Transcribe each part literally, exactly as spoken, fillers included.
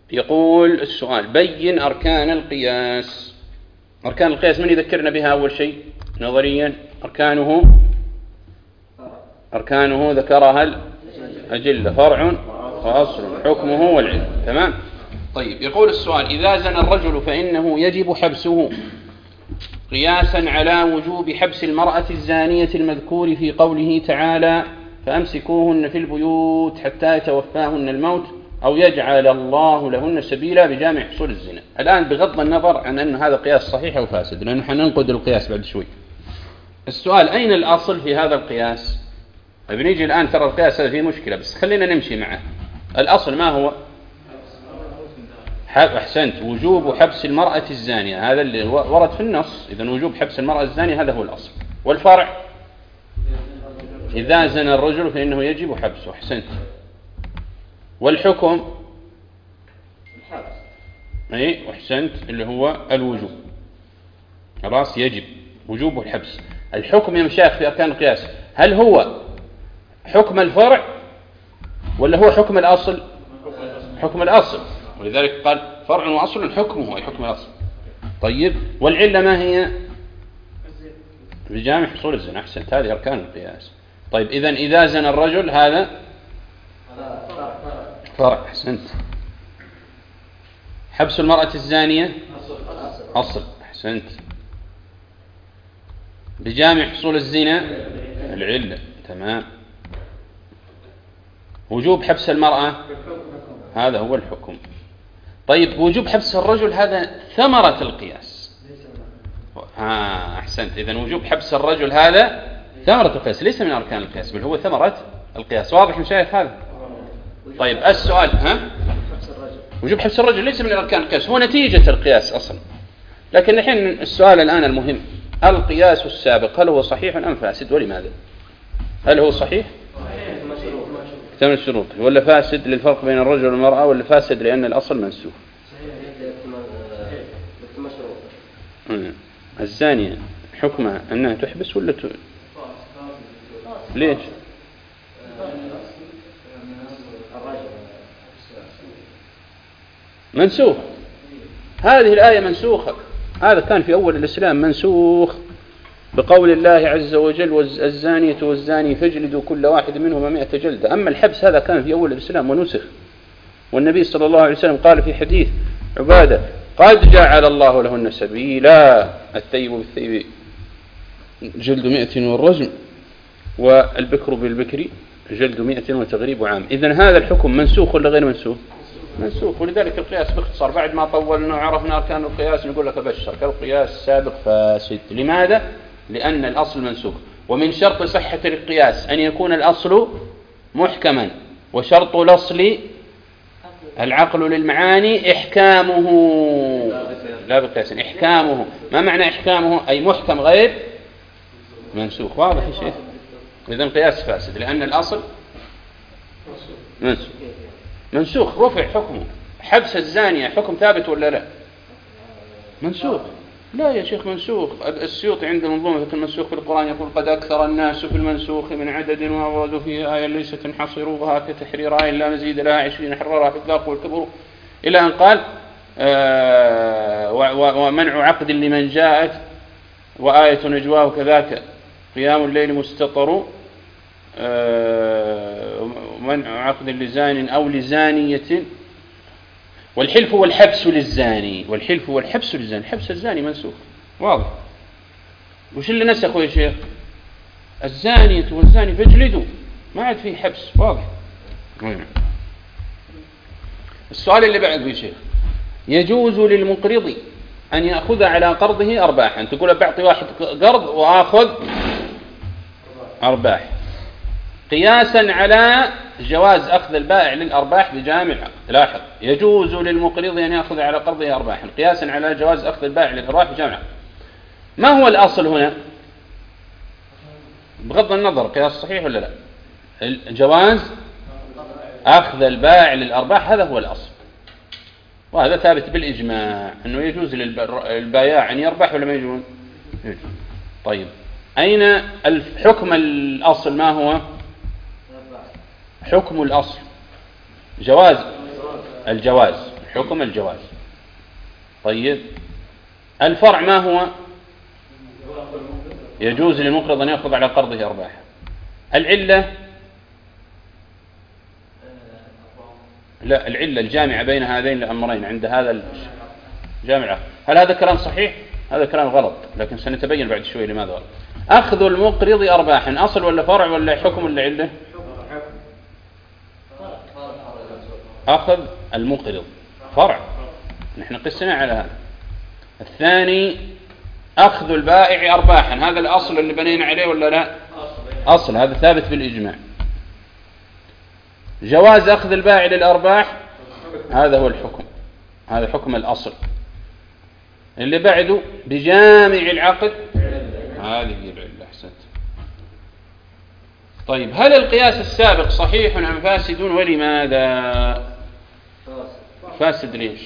يقول السؤال: بين أركان القياس. أركان القياس من يذكرنا بها أول شيء نظريا؟ أركانه أركانه ذكرها الأجلة: فرع وأصل حكمه والعلم. تمام. طيب، يقول السؤال: إذا زنى الرجل فإنه يجب حبسه قياسا على وجوب حبس المرأة الزانية المذكور في قوله تعالى: فأمسكوهن في البيوت حتى يتوفاهن الموت أو يجعل الله لهن سبيلا بجامع حصول الزنا. الآن بغض النظر عن أن هذا قياس صحيح أو فاسد، لأنه حننقد القياس بعد شوي، السؤال: أين الأصل في هذا القياس؟ بنيجي الآن، ترى القياس هذا فيه مشكلة، بس خلينا نمشي معه. الأصل ما هو؟ أحسنت، وجوب حبس المرأة الزانية، هذا اللي ورد في النص. إذن وجوب حبس المرأة الزانية هذا هو الأصل. والفرع: إذا زنى الرجل فإنه يجب حبسه. أحسنت. والحكم أي أحسنت اللي هو الوجوب، خلاص يجب وجوب الحبس. الحكم يا مشايخ في أركان القياس هل هو حكم الفرع ولا هو حكم الأصل؟ حكم الأصل، ولذلك قال فرع وأصل حكمه أي حكم الأصل. طيب، والعلة ما هي؟ بجامع حصول الزنا. أحسنت، هذه أركان القياس. طيب، إذن إذا زنى الرجل هذا فرع. أحسنت. حبس المرأة الزانية أصل. أحسنت. بجامع حصول الزنا العلة. تمام. وجوب حبس المرأة هذا هو الحكم. طيب، وجوب حبس الرجل هذا ثمرة القياس. آه أحسنت. إذن وجوب حبس الرجل هذا ثمرة القياس، ليس من أركان القياس، بل هو ثمرة القياس. واضح مشايخ هذا؟ طيب، السؤال: ها؟ وجوب حبس الرجل ليس من أركان القياس، هو نتيجة القياس أصلا. لكن الحين السؤال الآن المهم: القياس السابق هل هو صحيح أم فاسد، ولماذا؟ هل هو صحيح؟ اكتمل الشروط، ولا فاسد للفرق بين الرجل والمرأة، ولا فاسد لأن الأصل منسوخ؟ الزانية حكمها أنها تحبس ولا ت... ليش؟ منسوخ. هذه الآية منسوخة، هذا كان في أول الإسلام منسوخ بقول الله عز وجل: والزانية والزاني فاجلدوا كل واحد منهما مئة جلدة. أما الحبس هذا كان في أول الإسلام ونسخ، والنبي صلى الله عليه وسلم قال في حديث عبادة: قد جعل الله لهن سبيلا، الثيب بالثيب جلد مئة والرجم، والبكر بالبكر جلد مئة وتغريب عام. إذن هذا الحكم منسوخ ولا غير منسوخ؟ منسوخ. ولذلك القياس باختصار بعد ما طولنا وعرفنا أركان القياس نقول لك أبشر: القياس السابق فاسد. لماذا؟ لأن الأصل منسوخ. ومن شرط صحة القياس أن يكون الأصل محكما، وشرط الأصل العقل للمعاني إحكامه لا بقياس، إحكامه. ما معنى إحكامه؟ أي محكم غير منسوخ. واضح يا شيخ؟ إذن قياس فاسد لأن الأصل منسوخ. منسوخ رفع حكمه. حبس الزانية حكم ثابت ولا لا؟ منسوخ. لا يا شيخ منسوخ. السيوطي عند منظومة المنسوخ في القرآن يقول: قد أكثر الناس في المنسوخ من عدد وأورادوا فيه آية ليس تنحصروها كتحرير آية لا مزيد لها عشرين حررها في الذاق والكبر، إلى أن قال: آه ومنع عقد لمن جاءت وآية نجواه كذاك قيام الليل مستطر، ومنع عقد لزان أو لزانية، والحلف والحبس للزاني. والحلف والحبس للزاني، حبس الزاني منسوخ. واضح. وش اللي نسخه يا شيخ؟ الزانية والزاني فاجلدوا، ما عاد فيه حبس. واضح. السؤال اللي بعده يا شيخ: يجوز للمقرض أن يأخذ على قرضه أرباحا. تقول بعطي واحد قرض وآخذ أرباح، قياسا على جواز أخذ البائع للأرباح بجامع العقد. لاحظ: يجوز للمقرض أن يأخذ على قرضه أرباحا قياسا على جواز أخذ البائع للأرباح بجامع العقد. ما هو الأصل هنا؟ بغض النظر قياس صحيح ولا لا، جواز أخذ البائع للأرباح هذا هو الأصل، وهذا ثابت بالإجماع أنه يجوز للبائع أن يربح ولا ما يجوز؟ طيب، أين الحكم الأصل؟ ما هو حكم الأصل؟ جواز الجواز حكم الجواز. طيب الفرع ما هو؟ يجوز للمقرض أن يأخذ على قرضه أرباح. العلة لا، العلة الجامعة بين هذين الأمرين عند هذا الجامعة. هل هذا كلام صحيح؟ هذا كلام غلط، لكن سنتبين بعد شوي لماذا غلط. أخذ المقرض أرباحا أصل ولا فرع ولا حكم ولا علة؟ أخذ المقرض فرع، نحن قسنا على هذا. الثاني أخذ البائع أرباحا، هذا الأصل اللي بنينا عليه ولا لا؟ أصل، هذا ثابت بالإجماع. جواز أخذ البائع للأرباح هذا هو الحكم، هذا حكم الأصل. اللي بعده بجامع العقد، هذه هي العلة. أحسنت. طيب هل القياس السابق صحيح أم فاسد ولماذا؟ فاسد ليش؟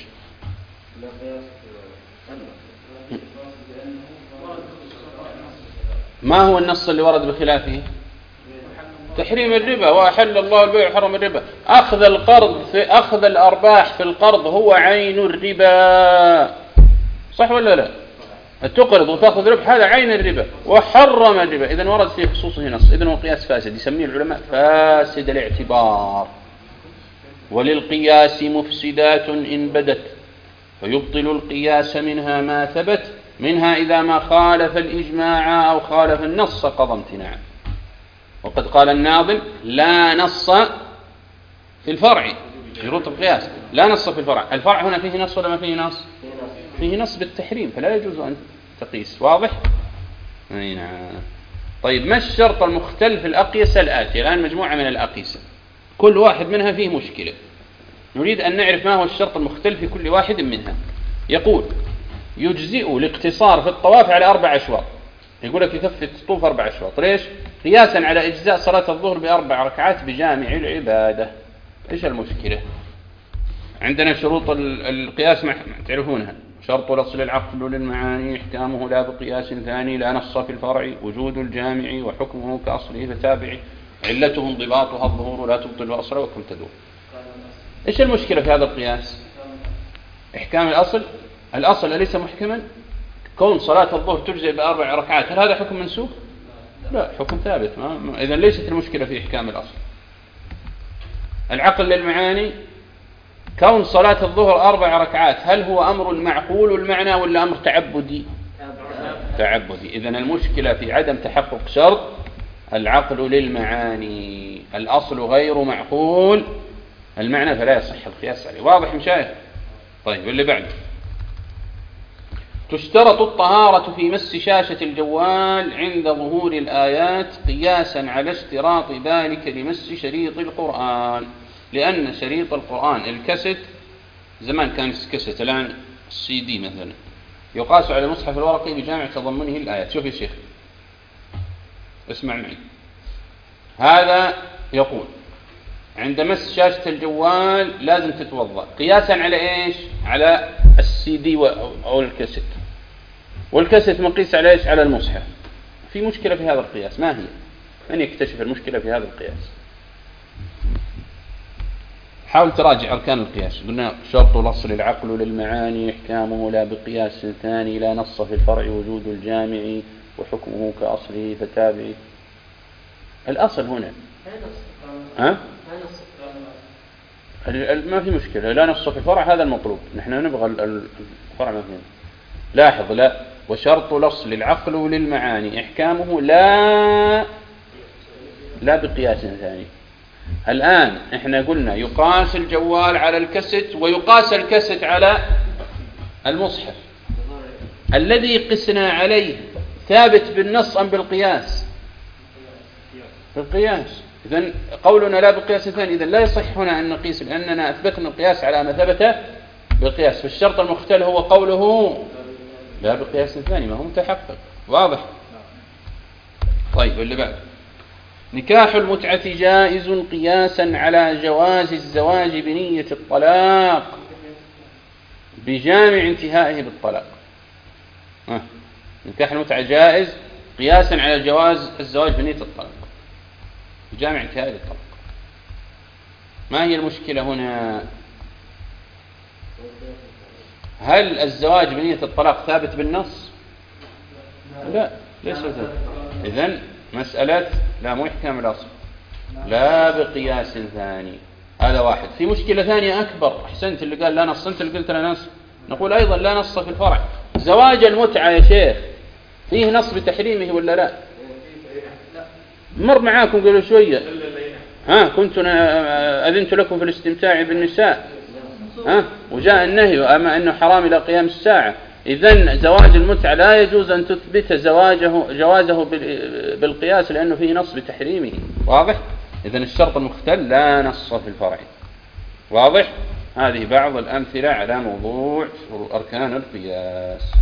ما هو النص اللي ورد بخلافه؟ تحريم الربا، وأحل الله البيع وحرم الربا. أخذ القرض في أخذ الأرباح في القرض هو عين الربا، صح ولا لا؟ تقرض وتأخذ ربح، هذا عين الربا، وحرم الربا. إذن ورد في خصوصه نص، إذن هو قياس فاسد، يسميه العلماء فاسد الاعتبار. وللقياس مفسدات إن بدت فيبطل القياس منها ما ثبت، منها إذا ما خالف الإجماع أو خالف النص قضى امتناعا. وقد قال الناظم لا نص في الفرع، شروط القياس لا نص في الفرع. الفرع هنا فيه نص ولا ما فيه نص؟ فيه نص بالتحريم، فلا يجوز أن تقيس. واضح؟ أي نعم. طيب ما الشرط المختل في الأقيسة الآتية؟ الآن مجموعة من الأقيسة كل واحد منها فيه مشكلة، نريد أن نعرف ما هو الشرط المختل في كل واحد منها. يقول يجزئ الاقتصار في الطواف على أربع أشواط، يقول لك يكفي تطوف أربع أشواط. ليش؟ قياسا على إجزاء صلاة الظهر بأربع ركعات بجامع العبادة. إيش المشكلة؟ عندنا شروط القياس ما تعرفونها. شرط الأصل العقل للمعاني، إحكامه لا بقياس ثاني، لا نص في الفرع، وجود الجامع وحكمه كأصله فتابع، علته انضباطها الظهور لا تبطل الأصل وكم تدور. إيش المشكلة في هذا القياس؟ إحكام الأصل، الأصل أليس محكما؟ كون صلاة الظهر تجزئ بأربع ركعات، هل هذا حكم منسوخ؟ لا، حكم ثابت. إذن ليست المشكلة في إحكام الأصل. العقل للمعاني، كون صلاة الظهر أربع ركعات، هل هو أمر معقول المعنى ولا أمر تعبدي؟ تعبدي. إذن المشكلة في عدم تحقق شرط العقل للمعاني، الأصل غير معقول المعنى فلا يصح القياس عليه. واضح مشايخ؟ طيب اللي بعده تشترط الطهارة في مس شاشة الجوال عند ظهور الآيات قياسا على اشتراط ذلك لمس شريط القرآن، لأن شريط القرآن الكاسيت زمان كان كاسيت، الآن السي دي مثلا، يقاس على المصحف الورقي بجامع تضمنه الآيات. شوف يا شيخ، اسمع معي. هذا يقول عند مس شاشة الجوال لازم تتوضأ قياسا على إيش؟ على السي دي أو الكاسيت، والكاسيت مقيس على إيش؟ على المصحف. في مشكلة في هذا القياس، ما هي؟ من يكتشف المشكلة في هذا القياس؟ حاول تراجع أركان القياس. قلنا شرط الأصل العقل للمعاني، إحكامه لا بقياس ثاني، لا نص في الفرع، وجود الجامع وحكمه كأصله فتابع. الأصل هنا ها؟ ما في مشكلة، لا نص في الفرع، هذا المطلوب، نحن نبغى الفرع ما فيه. لاحظ، لا وشرط الأصل العقل للمعاني، إحكامه لا لا بقياس ثاني. الآن احنا قلنا يقاس الجوال على الكاسيت ويقاس الكاسيت على المصحف، الذي قسنا عليه ثابت بالنص أم بالقياس؟ بالقياس. إذن قولنا لا بقياس ثاني، إذن لا يصح هنا أن نقيس، لأننا أثبتنا القياس على ما ثبت بالقياس. فالشرط المختل هو قوله لا بقياس ثاني، ما هو متحقق. واضح؟ طيب اللي بعد نكاح المتعة جائز قياسا على جواز الزواج بنية الطلاق بجامع انتهائه بالطلاق. آه. نكاح المتعة جائز قياسا على جواز الزواج بنية الطلاق بجامع انتهائه بالطلاق. ما هي المشكلة هنا؟ هل الزواج بنية الطلاق ثابت بالنص؟ لا، ليس ثابت. إذن مسألة لا مو إحكام الأصل، لا بقياس ثاني. هذا واحد. في مشكلة ثانية أكبر. أحسنت اللي قال لا نص، أنت اللي قلت لا نص. نقول أيضا لا نص في الفرع. زواج المتعة يا شيخ فيه نص بتحريمه ولا لا؟ مر معاكم قبل شوية، ها كنت أذنت لكم في الاستمتاع بالنساء، ها وجاء النهي أما أنه حرام إلى قيام الساعة. إذن زواج المتعة لا يجوز أن تثبت زواجه جوازه بالقياس لأنه فيه نص بتحريمه. واضح؟ إذن الشرط المختل لا نص في الفرع. واضح؟ هذه بعض الأمثلة على موضوع أركان القياس.